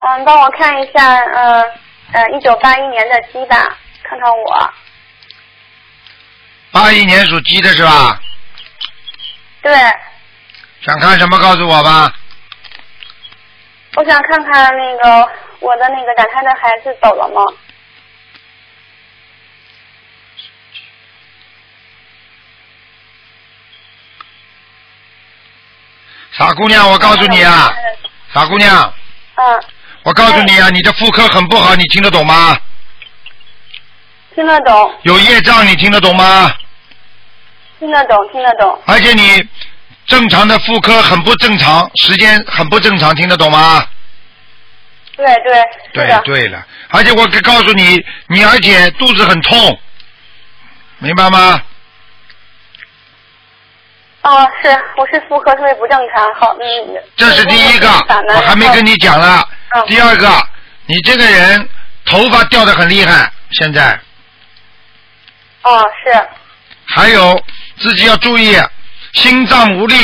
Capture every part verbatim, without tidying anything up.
嗯，帮我看一下，呃呃，一九八一年的鸡吧，看看我。 八一年属鸡的是吧？ 对。 想看什么？告诉我吧。 我想看看那个我的那个打胎的孩子走了吗？ 傻姑娘，我告诉你啊，傻姑娘。 嗯。 我告诉你啊，你的妇科很不好，你听得懂吗？ 听得懂。 有业障，你听得懂吗？ 听得懂，听得懂。 而且你正常的妇科很不正常，时间很不正常，听得懂吗？ 对对。 对对了，而且我告诉你，你而且肚子很痛，明白吗？ 哦，是，我是妇科特别不正常，好，嗯。 这是第一个，我还没跟你讲了。 嗯、 第二个，你这个人头发掉得很厉害，现在。 哦，是。 还有自己要注意，心脏无力。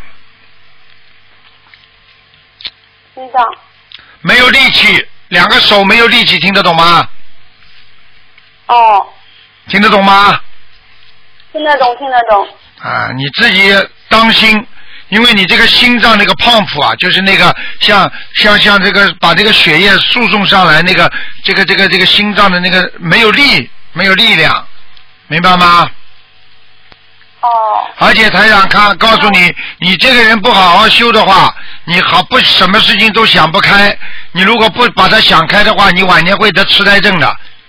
心脏。 没有力气，两个手没有力气，听得懂吗？ 哦。 听得懂吗？ 听得懂，听得懂。 啊，你自己当心，因为你这个心脏那个pump啊，就是那个像像像这个把这个血液输送上来，那个这个这个这个心脏的那个没有力，没有力量，明白吗？ 哦。 而且台长看告诉你，你这个人不好好修的话，你好不什么事情都想不开，你如果不把它想开的话，你晚年会得痴呆症的。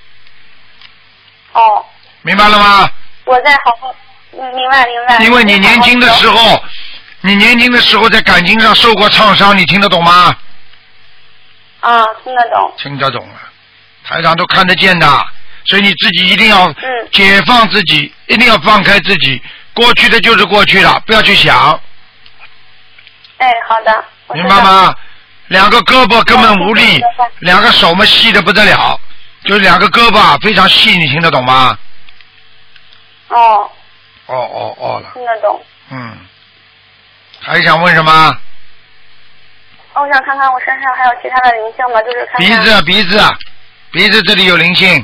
哦。 明白了吗？ 我在好好。嗯，明白明白。 因为你年轻的时候，你年轻的时候在感情上受过创伤，你听得懂吗？ 啊，听得懂。 听得懂了，台长都看得见的，所以你自己一定要解放自己，嗯、一定要放开自己，过去的就是过去了，不要去想。 哎，好的。 明白吗？两个胳膊根本无力，哦、两个手嘛细的不得了，就是两个胳膊非常细，你听得懂吗？ 哦。 哦哦哦了。 听得懂。 嗯。还想问什么？ 我想看看我身上还有其他的灵性吗？就是看看。 鼻子，鼻子，鼻子这里有灵性。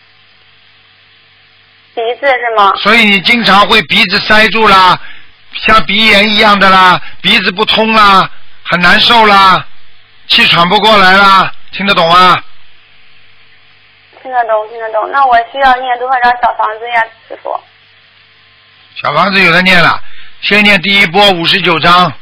鼻子是吗？ 所以你经常会鼻子塞住啦，像鼻炎一样的啦，鼻子不通啦，很难受啦，气喘不过来啦，听得懂吗？ 听得懂，听得懂。那我需要念多少张小房子呀，师傅？ 小房子有的念了，先念第一波五十九章。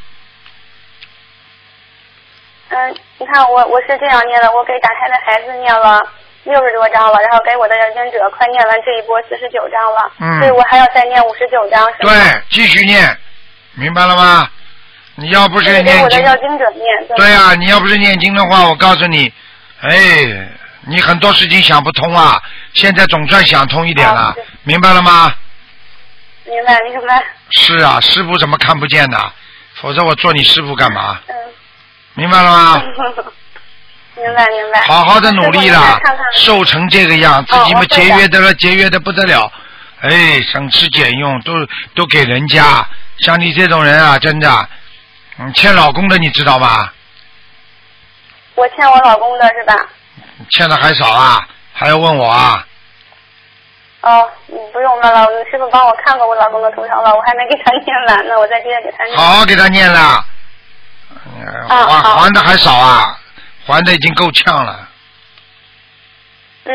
嗯，你看我我是这样念的，我给打胎的孩子念了六十多章了，然后给我的要经者快念完这一波四十九章了，嗯，所以我还要再念五十九章，是吗？ 对，继续念，明白了吗？你要不是念经， 给我的要经者念。 对啊，你要不是念经的话，我告诉你，哎，你很多事情想不通啊，现在总算想通一点了，明白了吗？ 明白明白。 是啊，师傅怎么看不见呢？否则我做你师傅干嘛？ 嗯。 明白了吗？ 明白明白。 好好的努力了，瘦成这个样，自己嘛节约的了，节约的不得了。哎，省吃俭用都都给人家，像你这种人啊，真的，嗯，欠老公的你知道吗？ 我欠我老公的是吧？ 欠的还少啊，还要问我啊？ 哦，你不用了，老师傅帮我看过我老公的图腾了，我还没给他念完呢，我再接着给他念。 好好给他念了。还还的还少啊，还的已经够呛了。 嗯。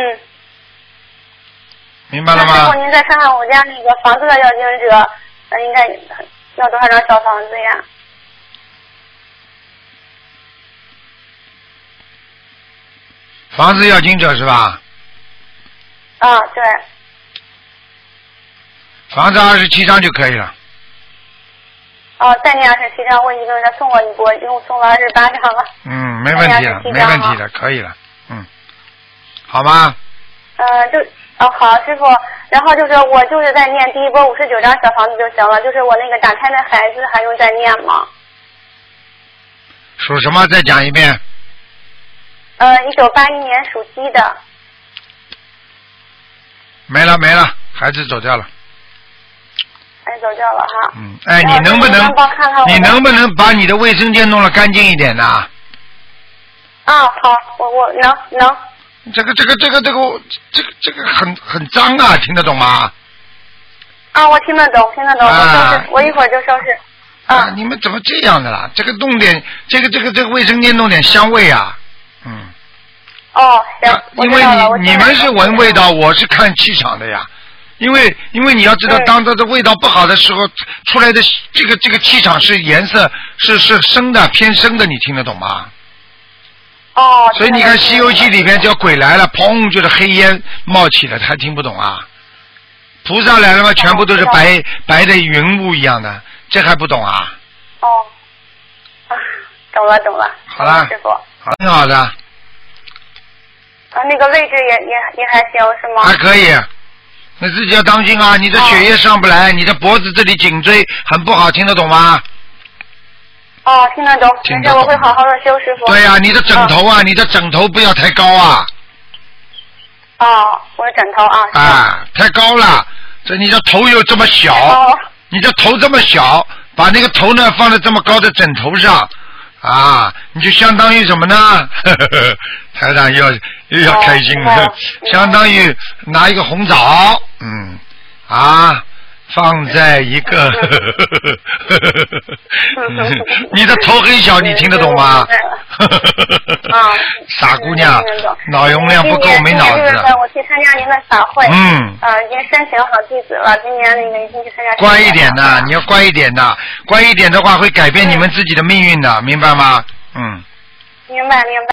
明白了吗？ 师傅，您再看看我家那个房子的要经者，呃，应该要多少张小房子呀？ 房子要经者是吧？ 啊，对。 房子二十七张就可以了。 哦，再念二十七张，我已经给他送了一波，一共送了二十八张了。 嗯，没问题了，没问题的，可以了，嗯，好吗？ 呃，就哦好，师傅，然后就是我就是在念第一波五十九张小房子就行了，就是我那个打胎的孩子还用再念吗？ 属什么？再讲一遍。 呃，一九八一年属鸡的。 没了没了，孩子走掉了。 哎，走掉了哈。 嗯，哎，你能不能，你能不能把你的卫生间弄得干净一点呢？ 啊，好，我我能能。 这个这个这个这个这个这个很很脏啊，听得懂吗？ 啊，我听得懂，听得懂， 啊、 我收拾，我一会儿就收拾。 啊，啊你们怎么这样的啦？这个弄点，这个这个这个卫生间弄点香味啊，嗯。 哦，行， 啊、因为你你们是闻味道，我是看气场的呀。因为因为你要知道，当它的味道不好的时候，出来的这个这个气场是颜色是是深的，偏深的，你听得懂吗？ 哦。 所以你看《西游记》里边叫鬼来了，砰就是黑烟冒起了，他听不懂啊。菩萨来了嘛，全部都是白、哦、白的云雾一样的，这还不懂啊？ 哦，啊，懂了懂了。 好了， 师傅。 好，挺好的。 啊，那个位置也也也还行是吗？ 还可以，你自己要当心啊！你的血液上不来，哦、你的脖子这里颈椎很不好，听得懂吗？ 哦，听得懂，听得懂。我会好好的修，师傅。 对呀、啊，你的枕头啊，哦、你的枕头不要太高啊。 哦，我的枕头啊。 啊，太高了，这你的头又这么小， 哦、 你的头这么小，把那个头呢放在这么高的枕头上。啊，你就相当于什么呢？呵呵呵台长又要又要开心了，哦、相当于拿一个红枣，嗯，啊，放在一个，呵呵呵呵你的头很小，你听得懂吗？ 啊， 傻姑娘，脑容量不够，没脑子。 我去参加您的法会， 嗯， 啊，已经申请好弟子了，今年那个已经去参加。 乖一点的，你要乖一点的，乖一点的话会改变你们自己的命运的，明白吗？嗯。 明白明白。